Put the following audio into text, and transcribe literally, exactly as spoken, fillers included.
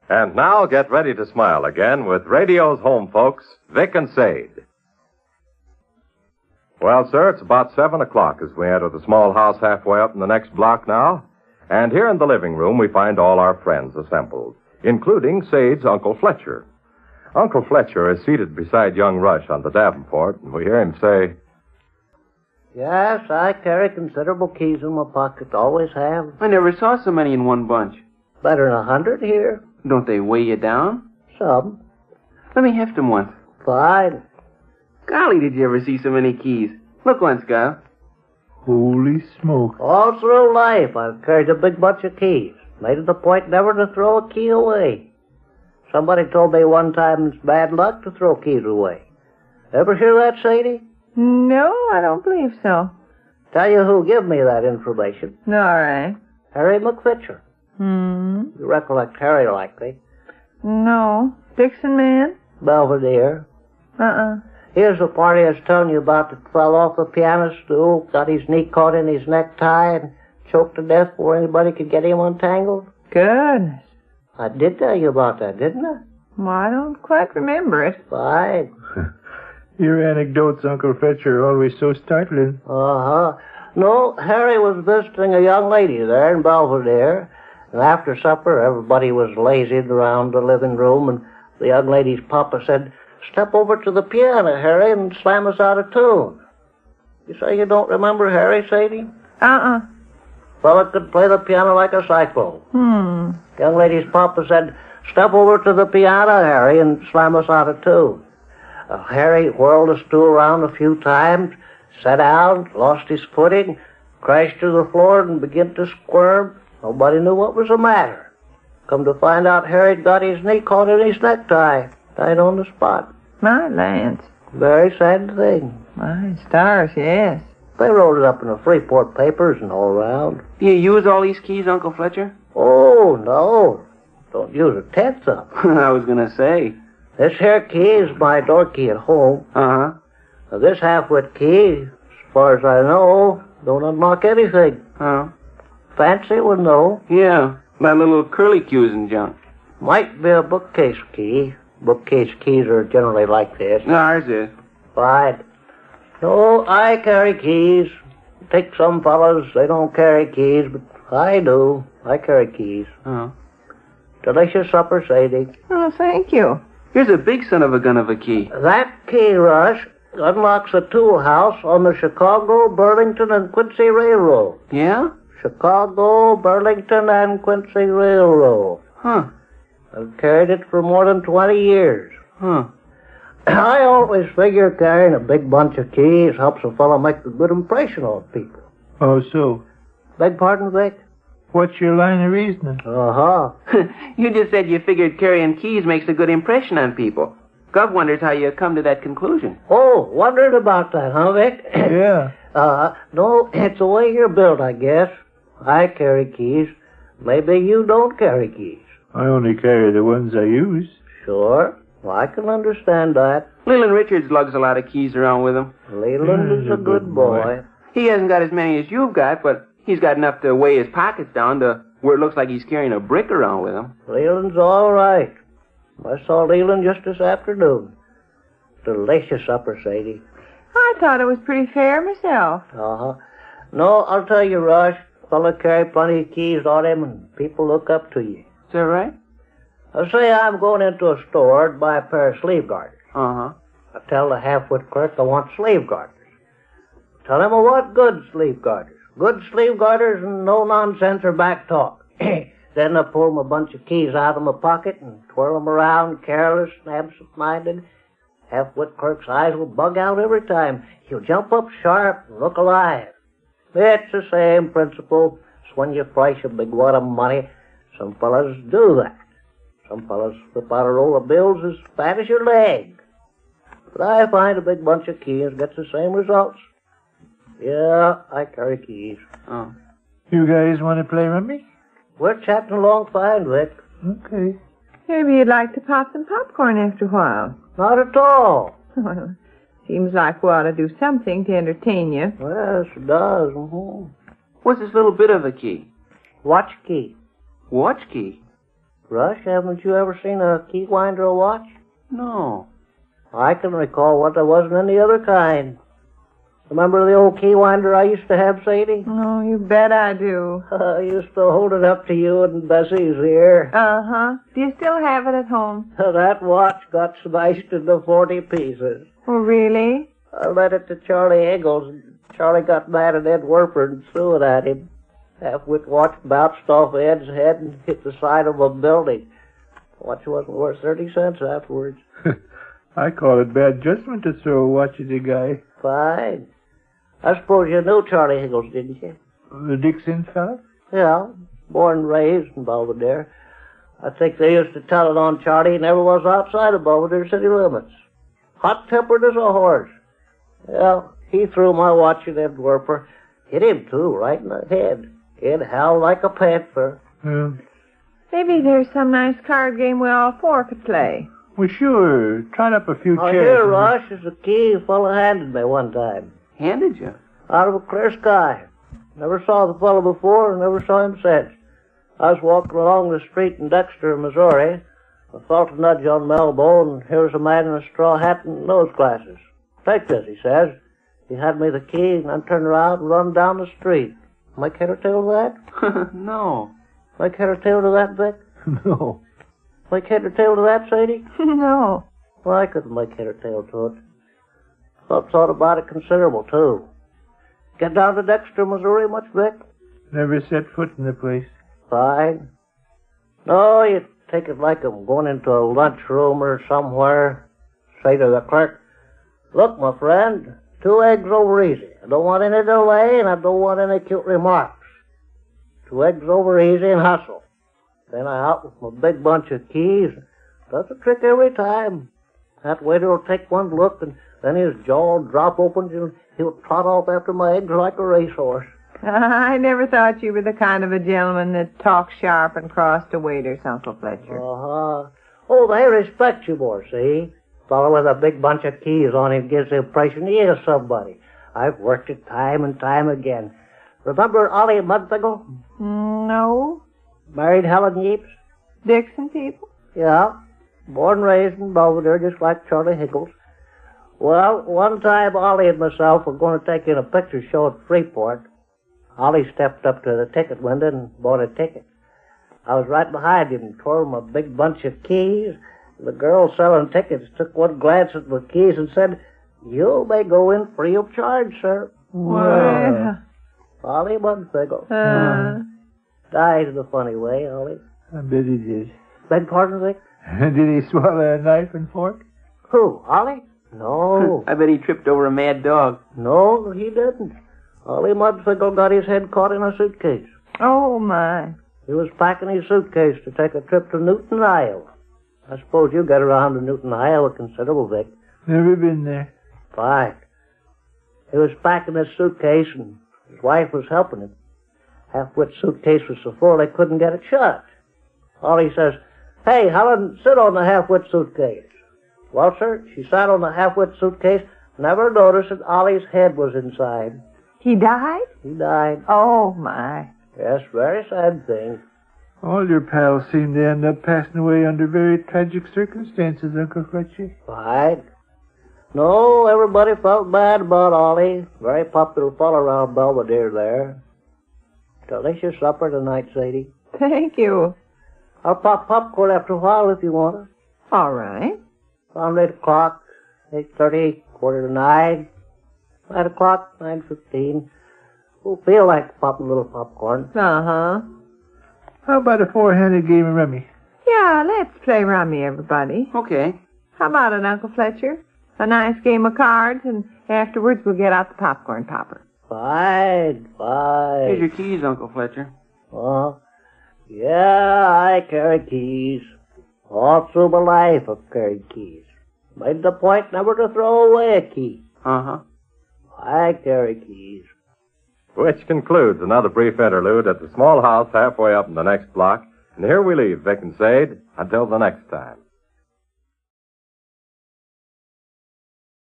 And now get ready to smile again with radio's home folks, Vic and Sade. Well, sir, it's about seven o'clock as we enter the small house halfway up in the next block now. And here in the living room we find all our friends assembled, including Sade's Uncle Fletcher. Uncle Fletcher is seated beside young Rush on the Davenport, and we hear him say, Yes, I carry considerable keys in my pocket, always have. I never saw so many in one bunch. Better than a hundred here. Don't they weigh you down? Some. Let me heft them once. Fine. Golly, did you ever see so many keys? Look once, Guy. Holy smoke. All through life, I've carried a big bunch of keys. Made it a point never to throw a key away. Somebody told me one time it's bad luck to throw keys away. Ever hear that, Sadie? No, I don't believe so. Tell you who gave me that information. All right. Harry McFitcher. Hmm. You recollect Harry likely. No. Dixon man? Belvedere. Uh-uh. Here's the party I was telling you about that fell off the piano stool, got his knee caught in his necktie, and choked to death before anybody could get him untangled. Goodness. I did tell you about that, didn't I? Well, I don't quite remember it. Fine. Your anecdotes, Uncle Fletcher, are always so startling. Uh-huh. No, Harry was visiting a young lady there in Belvedere, and after supper, everybody was lazied around the living room, and the young lady's papa said, Step over to the piano, Harry, and slam us out a tune. You say you don't remember Harry, Sadie? Uh-uh. Fella could play the piano like a cyclone. Hmm. Young lady's papa said, Step over to the piano, Harry, and slam us out a tune. Uh, Harry whirled the stool around a few times, sat down, lost his footing, crashed to the floor, and began to squirm. Nobody knew what was the matter. Come to find out, Harry'd got his knee caught in his necktie, died on the spot. My lands. Very sad thing. My stars, yes. They wrote it up in the Freeport papers and all around. Do you use all these keys, Uncle Fletcher? Oh, no. Don't use a tenth of them. I was going to say. This here key is my door key at home. Uh-huh. Now, this half-wit key, as far as I know, don't unlock anything. Oh. Fancy would know. Yeah, that little curly cues and junk. Might be a bookcase key. Bookcase keys are generally like this. Ours is. Fine. No, I carry keys. Take some fellas, they don't carry keys, but I do. I carry keys. Oh. Delicious supper, Sadie. Oh, thank you. Here's a big son of a gun of a key. That key, Rush, unlocks a tool house on the Chicago, Burlington, and Quincy Railroad. Yeah? Chicago, Burlington, and Quincy Railroad. Huh. I've carried it for more than twenty years. Huh. I always figure carrying a big bunch of keys helps a fellow make a good impression on people. Oh, so? Beg pardon, Vic? What's your line of reasoning? Uh-huh. You just said you figured carrying keys makes a good impression on people. Gov wonders how you come to that conclusion. Oh, wondered about that, huh, Vic? Yeah. Uh, no, it's the way you're built, I guess. I carry keys. Maybe you don't carry keys. I only carry the ones I use. Sure. Well, I can understand that. Leland Richards lugs a lot of keys around with him. Leland is a good boy. He hasn't got as many as you've got, but he's got enough to weigh his pockets down to where it looks like he's carrying a brick around with him. Leland's all right. I saw Leland just this afternoon. Delicious supper, Sadie. I thought it was pretty fair myself. Uh-huh. No, I'll tell you, Rush. Fella carry plenty of keys on him, and people look up to you. Is that right? I'll say I'm going into a store to buy a pair of sleeve garters. Uh-huh. I tell the half-wit clerk I want sleeve garters. Tell him I want good sleeve garters. Good sleeve garters and no nonsense or back talk. Then I pull my bunch of keys out of my pocket and twirl them around, careless and absent-minded. Half-wit clerk's eyes will bug out every time. He'll jump up sharp and look alive. It's the same principle as when you flash a big wad of money. Some fellas do that. Some fellas flip out a roll of bills as fat as your leg. But I find a big bunch of keys gets the same results. Yeah, I carry keys. Oh. You guys want to play rummy? We're chatting along fine, Vic. Okay. Maybe you'd like to pop some popcorn after a while. Not at all. Well, seems like we ought to do something to entertain you. Yes, it does. Mm-hmm. What's this little bit of a key? Watch key. Watch key? Rush, haven't you ever seen a key winder watch? No. I can recall what there wasn't any other kind. Remember the old key winder I used to have, Sadie? Oh, you bet I do. I used to hold it up to you and Bessie's ear. Uh-huh. Do you still have it at home? That watch got smashed into forty pieces. Oh, really? I lent it to Charlie Ingalls, and Charlie got mad at Ed Werper and threw it at him. Half-wit watch bounced off Ed's head and hit the side of a building. The watch wasn't worth thirty cents afterwards. I call it bad judgment to throw a watch at a guy. Fine. I suppose you knew Charlie Ingalls, didn't you? The Dixon fella? Yeah, born and raised in Belvedere. I think they used to tell it on Charlie he never was outside of Belvedere city limits. Hot-tempered as a horse. Well, he threw my watch at Ed Werper. Hit him, too, right in the head. Ed howled like a panther. Yeah. Maybe there's some nice card game we all four could play. Well, sure. Trot up a few Oh, chairs. here, and- Ross, is a key a fellow handed me one time. Handed you? Out of a clear sky. Never saw the fellow before and never saw him since. I was walking along the street in Dexter, Missouri. I felt a nudge on my elbow, and here was a man in a straw hat and nose glasses. Take this, he says. He had me the key, and I turned around and run down the street. Make head or tail to that? No. Make head or tail to that, Vic? No. Make head or tail to that, Sadie? No. Well, I couldn't make head or tail to it. Thought, thought about it considerable, too. Get down to Dexter, Missouri much, Vic? Never set foot in the place. Fine. No, you take it like I'm going into a lunchroom or somewhere. Say to the clerk, look, my friend, two eggs over easy. I don't want any delay, and I don't want any cute remarks. Two eggs over easy and hustle. Then I out with my big bunch of keys. Does the trick every time. That waiter will take one look, and then his jaw will drop open, and he'll trot off after my eggs like a racehorse. I never thought you were the kind of a gentleman that talks sharp and cross to waiters, Uncle Fletcher. Uh-huh. Oh, they respect you more, see? Fellow with a big bunch of keys on him gives the impression he is somebody. I've worked it time and time again. Remember Ollie Mudfingle? Mm, no. Married Helen Yeeps? Dixon people? Yeah. Born and raised in Belvedere, just like Charlie Higgles. Well, one time Ollie and myself were going to take in a picture show at Freeport. Ollie stepped up to the ticket window and bought a ticket. I was right behind him and tore him a big bunch of keys. The girl selling tickets took one glance at the keys and said, you may go in free of charge, sir. Well. Ollie Mudfingle. Uh, Died in a funny way, Ollie. I bet he did. Beg pardon, Vic? Did he swallow a knife and fork? Who, Ollie? No. I bet he tripped over a mad dog. No, he didn't. Ollie Mudfingle got his head caught in a suitcase. oh, my. He was packing his suitcase to take a trip to Newton, Iowa. I suppose you got around to Newton, Iowa considerable, Vic. Never been there. Fine. He was packing his suitcase, and his wife was helping him. Half-wit suitcase was so full they couldn't get it shut. Ollie says, hey, Helen, sit on the half-wit suitcase. Well, sir, she sat on the half-wit suitcase, never noticed that Ollie's head was inside. He died? He died. Oh, my. Yes, very sad thing. All your pals seem to end up passing away under very tragic circumstances, Uncle Fletcher. Fine. No, everybody felt bad about Ollie. Very popular fellow around Belvedere there. Delicious supper tonight, Sadie. Thank you. I'll pop popcorn after a while if you want it. All right. Around eight o'clock, eight thirty, quarter to nine, nine o'clock, nine fifteen. We'll feel like popping a little popcorn. Uh-huh. How about a four-handed game of rummy? Yeah, let's play rummy, everybody. Okay. How about it, Uncle Fletcher? A nice game of cards, and afterwards we'll get out the popcorn popper. Fine, fine. Here's your keys, Uncle Fletcher. Uh, yeah, I carry keys. All through my life I've carried keys. Made the point never to throw away a key. Uh-huh. I carry keys. Which concludes another brief interlude at the small house halfway up in the next block. And here we leave Vic and Sade until the next time.